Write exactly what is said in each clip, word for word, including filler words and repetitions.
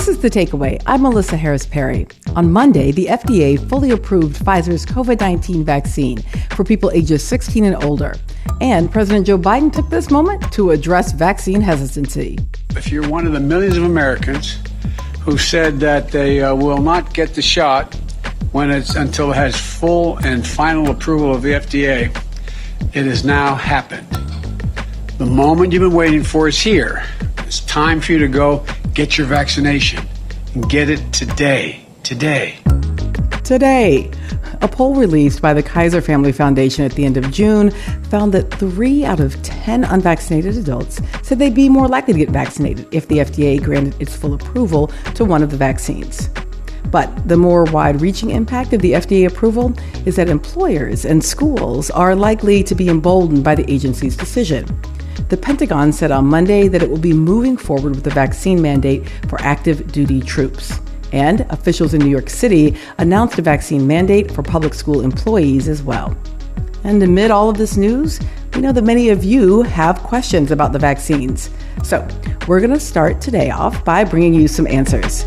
This is The Takeaway. I'm Melissa Harris-Perry. On Monday, the F D A fully approved Pfizer's covid nineteen vaccine for people ages sixteen and older. And President Joe Biden took this moment to address vaccine hesitancy. If you're one of the millions of Americans who said that they uh, will not get the shot when it's until it has full and final approval of the F D A, it has now happened. The moment you've been waiting for is here. It's time for you to go get your vaccination and get it today. Today. Today. A poll released by the Kaiser Family Foundation at the end of June found that three out of ten unvaccinated adults said they'd be more likely to get vaccinated if the F D A granted its full approval to one of the vaccines. But the more wide-reaching impact of the F D A approval is that employers and schools are likely to be emboldened by the agency's decision. The Pentagon said on Monday that it will be moving forward with the vaccine mandate for active duty troops. And officials in New York City announced a vaccine mandate for public school employees as well. And amid all of this news, we know that many of you have questions about the vaccines. So we're going to start today off by bringing you some answers.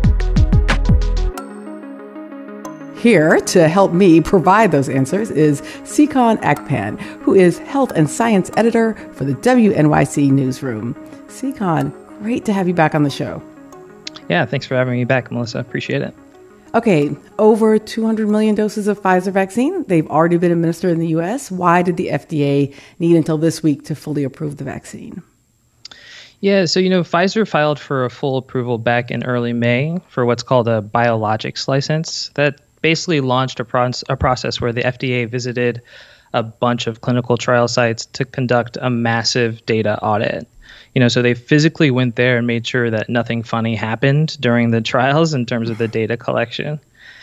Here to help me provide those answers is Sikhan Akpan, who is health and science editor for the W N Y C Newsroom. Sikhan, great to have you back on the show. Yeah, thanks for having me back, Melissa. Appreciate it. Okay, over two hundred million doses of Pfizer vaccine. They've already been administered in the U S. Why did the F D A need until this week to fully approve the vaccine? Yeah, so, you know, Pfizer filed for a full approval back in early May for what's called a biologics license. That basically launched a, pro- a process where the F D A visited a bunch of clinical trial sites to conduct a massive data audit. You know, so they physically went there and made sure that nothing funny happened during the trials in terms of the data collection.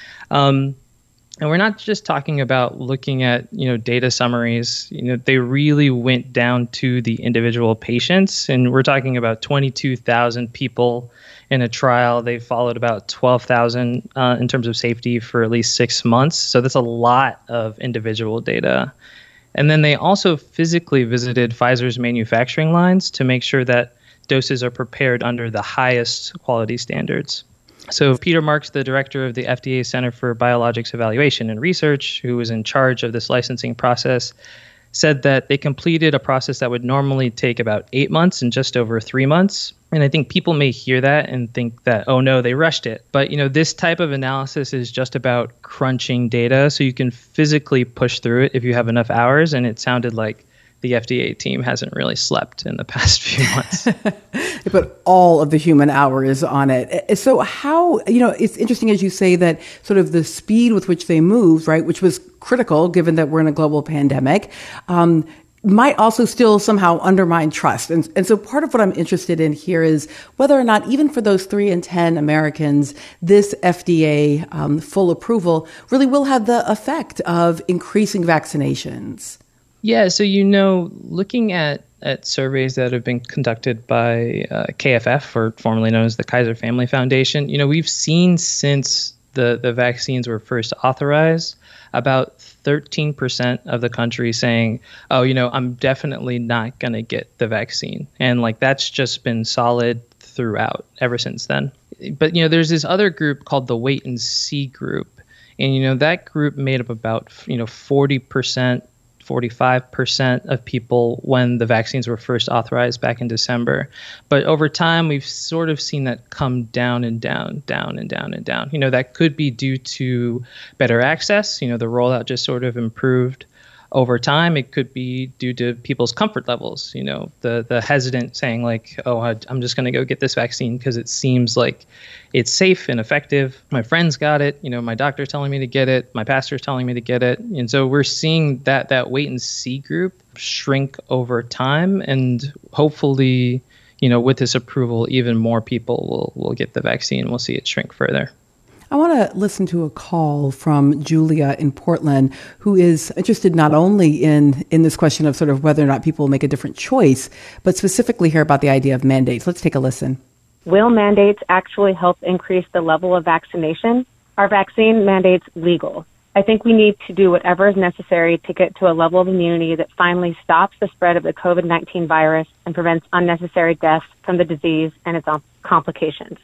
Um, and we're not just talking about looking at, you know, data summaries. You know, they really went down to the individual patients, and we're talking about twenty-two thousand people in a trial. They followed about twelve thousand uh, in terms of safety for at least six months. So that's a lot of individual data. And then they also physically visited Pfizer's manufacturing lines to make sure that doses are prepared under the highest quality standards. So Peter Marks, the director of the F D A Center for Biologics Evaluation and Research, who was in charge of this licensing process, said that they completed a process that would normally take about eight months in just over three months. And I think people may hear that and think that, oh no, they rushed it. But, you know, this type of analysis is just about crunching data so you can physically push through it if you have enough hours. And it sounded like the F D A team hasn't really slept in the past few months. They put all of the human hours on it. So how, you know, it's interesting as you say that sort of the speed with which they moved, right, which was critical given that we're in a global pandemic, um, might also still somehow undermine trust. And, and so part of what I'm interested in here is whether or not, even for those three in ten Americans, this F D A um, full approval really will have the effect of increasing vaccinations. Yeah, so, you know, looking at, at surveys that have been conducted by uh, K F F, or formerly known as the Kaiser Family Foundation, you know, we've seen since the, the vaccines were first authorized, about thirteen percent of the country saying, oh, you know, I'm definitely not going to get the vaccine. And like that's just been solid throughout ever since then. But, you know, there's this other group called the wait and see group. And, you know, that group made up about, you know, forty percent, forty-five percent of people when the vaccines were first authorized back in December. But over time, we've sort of seen that come down and down, down and down and down. You know, that could be due to better access. You know, the rollout just sort of improved over time. It could be due to people's comfort levels, you know, the the hesitant saying like, oh, I'm just going to go get this vaccine because it seems like it's safe and effective. My friends got it. You know, my doctor's telling me to get it. My pastor's telling me to get it. And so we're seeing that that wait and see group shrink over time. And hopefully, you know, with this approval, even more people will, will get the vaccine. We'll see it shrink further. I want to listen to a call from Julia in Portland, who is interested not only in, in this question of sort of whether or not people make a different choice, but specifically here about the idea of mandates. Let's take a listen. Will mandates actually help increase the level of vaccination? Are vaccine mandates legal? I think we need to do whatever is necessary to get to a level of immunity that finally stops the spread of the covid nineteen virus and prevents unnecessary deaths from the disease and its complications.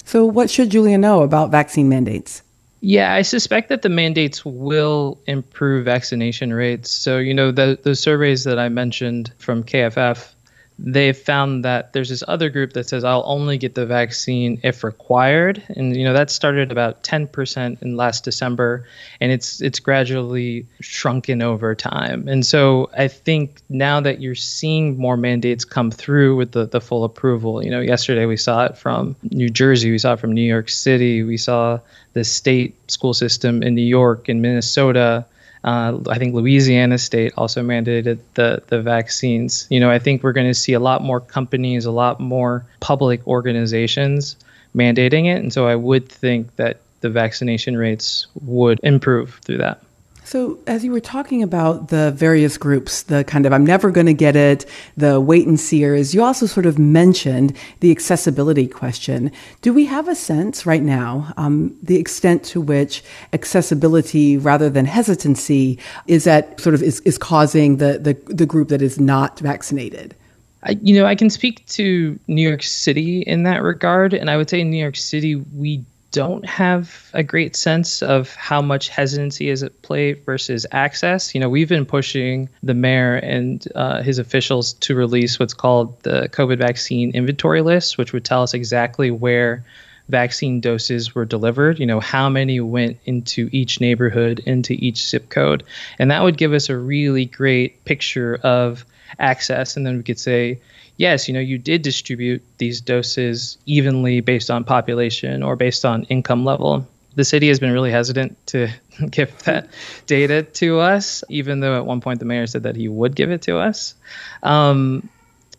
So what should Julia know about vaccine mandates? Yeah, I suspect that the mandates will improve vaccination rates. So, you know, the, those surveys that I mentioned from K F F, they've found that there's this other group that says, I'll only get the vaccine if required. And, you know, that started about ten percent in last December, and it's it's gradually shrunken over time. And so I think now that you're seeing more mandates come through with the, the full approval, you know, yesterday we saw it from New Jersey, we saw it from New York City, we saw the state school system in New York and Minnesota. Uh, I think Louisiana State also mandated the, the vaccines. You know, I think we're going to see a lot more companies, a lot more public organizations mandating it. And so I would think that the vaccination rates would improve through that. So as you were talking about the various groups, the kind of I'm never going to get it, the wait and seers, you also sort of mentioned the accessibility question. Do we have a sense right now, um, the extent to which accessibility rather than hesitancy is that sort of is, is causing the, the, the group that is not vaccinated? I, you know, I can speak to New York City in that regard. And I would say in New York City, we don't have a great sense of how much hesitancy is at play versus access. You know, we've been pushing the mayor and uh, his officials to release what's called the COVID vaccine inventory list, which would tell us exactly where vaccine doses were delivered, you know, how many went into each neighborhood, into each zip code. And that would give us a really great picture of access. And then we could say, yes, you know, you did distribute these doses evenly based on population or based on income level. The city has been really hesitant to give that data to us, even though at one point the mayor said that he would give it to us. Um,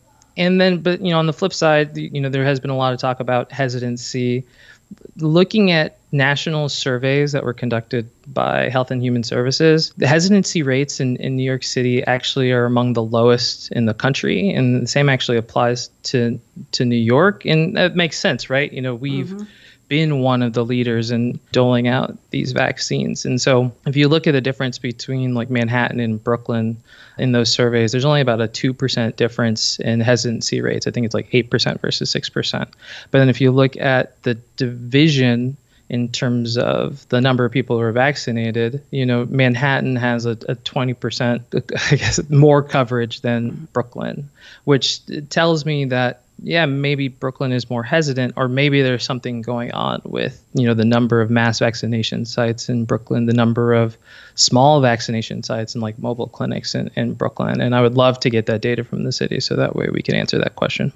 and then, but, you know, on the flip side, you know, there has been a lot of talk about hesitancy. Looking at national surveys that were conducted by Health and Human Services, the hesitancy rates in, in New York City actually are among the lowest in the country. And the same actually applies to to New York. And that makes sense, right? You know, we've mm-hmm. been one of the leaders in doling out these vaccines. And so if you look at the difference between like Manhattan and Brooklyn in those surveys, there's only about a two percent difference in hesitancy rates. I think it's like eight percent versus six percent. But then if you look at the division in terms of the number of people who are vaccinated, you know, Manhattan has a, a twenty percent, I guess, more coverage than Brooklyn, which tells me that, yeah, maybe Brooklyn is more hesitant, or maybe there's something going on with, you know, the number of mass vaccination sites in Brooklyn, the number of small vaccination sites and like mobile clinics in, in Brooklyn. And I would love to get that data from the city so that way we can answer that question.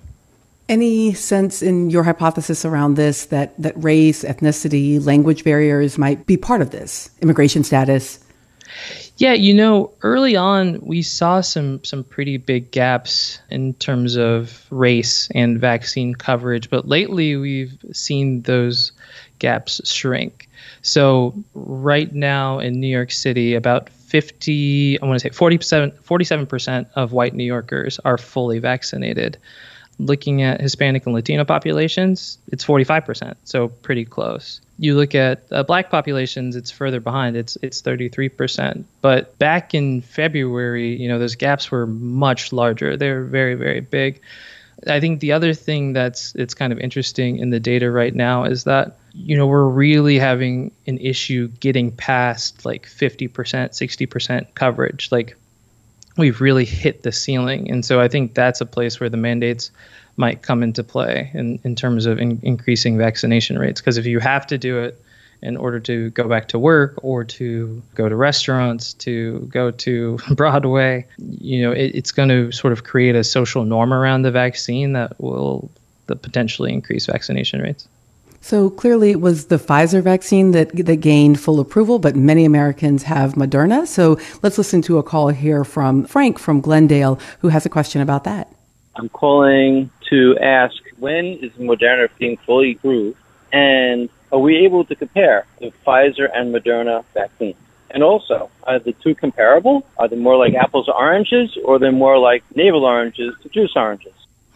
Any sense in your hypothesis around this that, that race, ethnicity, language barriers might be part of this, immigration status? Yeah, you know, early on, we saw some some pretty big gaps in terms of race and vaccine coverage. But lately, we've seen those gaps shrink. So right now in New York City, about fifty, I want to say forty-seven, forty-seven percent of white New Yorkers are fully vaccinated. Looking at Hispanic and Latino populations, it's forty-five percent, so pretty close. You look at uh, Black populations, it's further behind. It's it's thirty-three percent. But back in February, you know, those gaps were much larger. They were very, very big. I think the other thing that's it's kind of interesting in the data right now is that, you know, we're really having an issue getting past like fifty percent, sixty percent coverage. Like, we've really hit the ceiling. And so I think that's a place where the mandates might come into play in, in terms of in, increasing vaccination rates. Because if you have to do it in order to go back to work or to go to restaurants, to go to Broadway, you know, it, it's going to sort of create a social norm around the vaccine that will the potentially increase vaccination rates. So clearly it was the Pfizer vaccine that that gained full approval, but many Americans have Moderna. So let's listen to a call here from Frank from Glendale, who has a question about that. I'm calling to ask, when is Moderna being fully approved? And are we able to compare the Pfizer and Moderna vaccines? And also, are the two comparable? Are they more like apples to oranges, or are they more like navel oranges to juice oranges?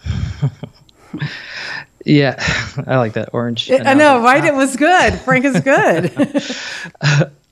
Yeah, I like that orange. I know, right? It was good. Frank is good.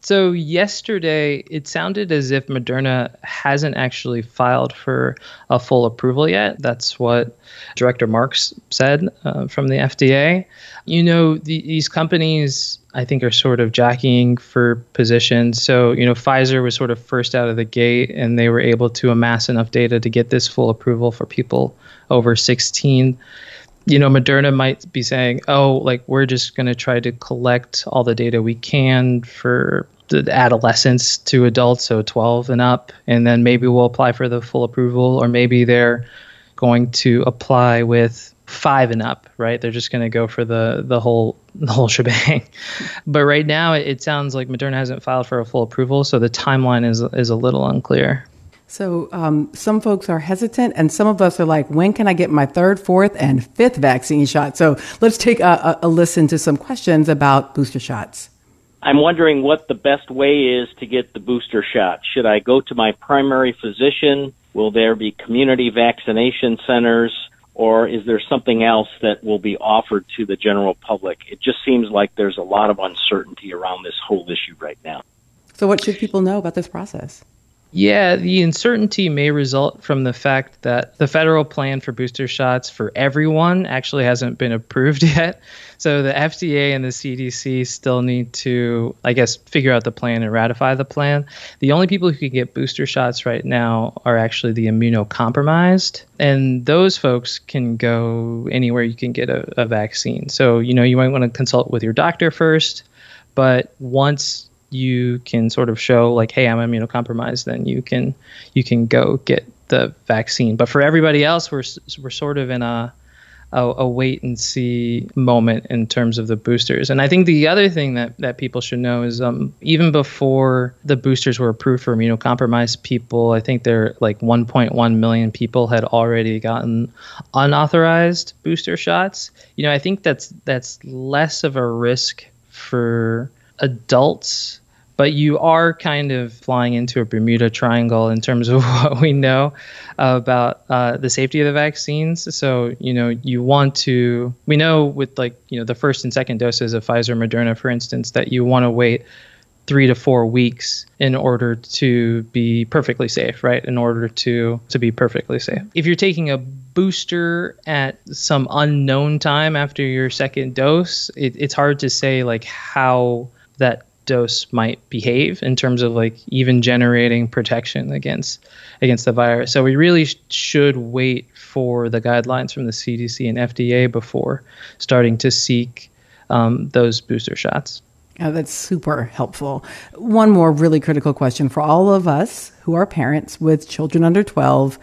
So yesterday, it sounded as if Moderna hasn't actually filed for a full approval yet. That's what Director Marks said uh, from the F D A. You know, the, these companies, I think, are sort of jockeying for positions. So, you know, Pfizer was sort of first out of the gate, and they were able to amass enough data to get this full approval for people over sixteen. You know, Moderna might be saying, oh, like, we're just going to try to collect all the data we can for the adolescents to adults, so twelve and up, and then maybe we'll apply for the full approval, or maybe they're going to apply with five and up, right? They're just going to go for the the whole the whole shebang. But right now, it, it sounds like Moderna hasn't filed for a full approval, so the timeline is is a little unclear. So um, some folks are hesitant, and some of us are like, when can I get my third, fourth, and fifth vaccine shot? So let's take a, a, a listen to some questions about booster shots. I'm wondering what the best way is to get the booster shot. Should I go to my primary physician? Will there be community vaccination centers? Or is there something else that will be offered to the general public? It just seems like there's a lot of uncertainty around this whole issue right now. So what should people know about this process? Yeah, the uncertainty may result from the fact that the federal plan for booster shots for everyone actually hasn't been approved yet. So the F D A and the C D C still need to, I guess, figure out the plan and ratify the plan. The only people who can get booster shots right now are actually the immunocompromised. And those folks can go anywhere you can get a, a vaccine. So, you know, you might want to consult with your doctor first. But once you can sort of show like, hey, I'm immunocompromised, then you can you can go get the vaccine. But for everybody else, we're we're sort of in a, a a wait and see moment in terms of the boosters. And I think the other thing that, that people should know is um, even before the boosters were approved for immunocompromised people, I think there like one point one million people had already gotten unauthorized booster shots. You know, I think that's that's less of a risk for adults, but you are kind of flying into a Bermuda Triangle in terms of what we know about uh, the safety of the vaccines. So, you know, you want to, we know with like, you know, the first and second doses of Pfizer, Moderna, for instance, that you want to wait three to four weeks in order to be perfectly safe, right? In order to, to be perfectly safe. If you're taking a booster at some unknown time after your second dose, it, it's hard to say like how that dose might behave in terms of like even generating protection against against the virus. So we really sh- should wait for the guidelines from the C D C and F D A before starting to seek um, those booster shots. Oh, that's super helpful. One more really critical question for all of us who are parents with children under twelve.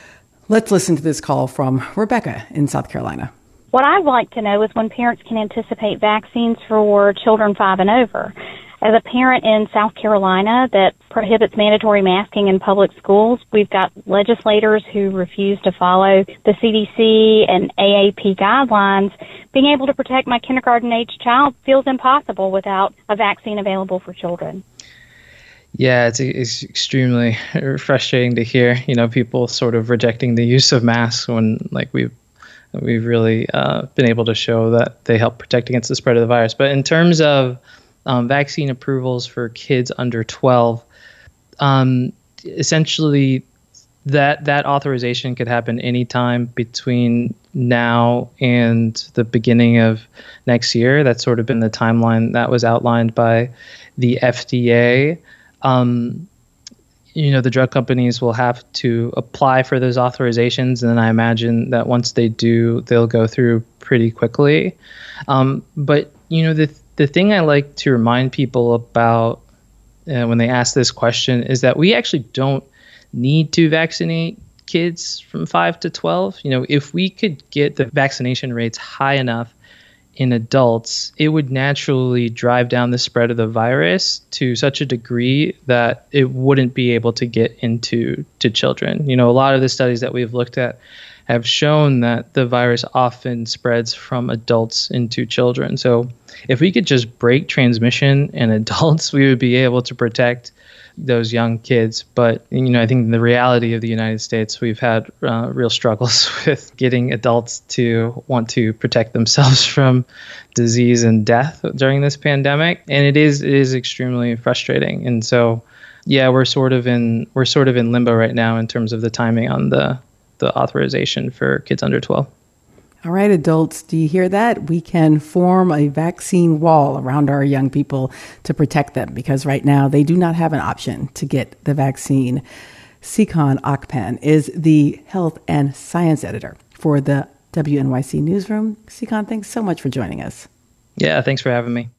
Let's listen to this call from Rebecca in South Carolina. What I'd like to know is when parents can anticipate vaccines for children five and over. As a parent in South Carolina that prohibits mandatory masking in public schools, we've got legislators who refuse to follow the C D C and A A P guidelines. Being able to protect my kindergarten-age child feels impossible without a vaccine available for children. Yeah, it's, it's extremely frustrating to hear, you know, people sort of rejecting the use of masks when, like, we've we've really uh, been able to show that they help protect against the spread of the virus. But in terms of um, vaccine approvals for kids under twelve, um, essentially that that authorization could happen anytime between now and the beginning of next year. That's sort of been the timeline that was outlined by the F D A. Um, you know, the drug companies will have to apply for those authorizations, and then I imagine that once they do, they'll go through pretty quickly. Um, but, you know, the the thing I like to remind people about uh, when they ask this question is that we actually don't need to vaccinate kids from five to twelve. You know, if we could get the vaccination rates high enough in adults, it would naturally drive down the spread of the virus to such a degree that it wouldn't be able to get into to children. You know, a lot of the studies that we've looked at have shown that the virus often spreads from adults into children. So if we could just break transmission in adults, we would be able to protect those young kids. But, you know, I think the reality of the United States, we've had uh, real struggles with getting adults to want to protect themselves from disease and death during this pandemic. And it is it is extremely frustrating. And so, yeah, we're sort of in we're sort of in limbo right now in terms of the timing on the the authorization for kids under twelve. All right, adults, do you hear that? We can form a vaccine wall around our young people to protect them, because right now they do not have an option to get the vaccine. Sikhan Akpan is the health and science editor for the W N Y C Newsroom. Sikhan, thanks so much for joining us. Yeah, thanks for having me.